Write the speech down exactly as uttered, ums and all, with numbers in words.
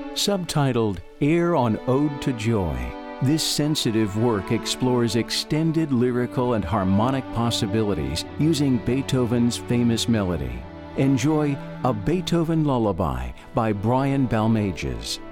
Subtitled Air on Ode to Joy, this sensitive work explores extended lyrical and harmonic possibilities using Beethoven's famous melody. Enjoy A Beethoven Lullaby by Brian Balmages.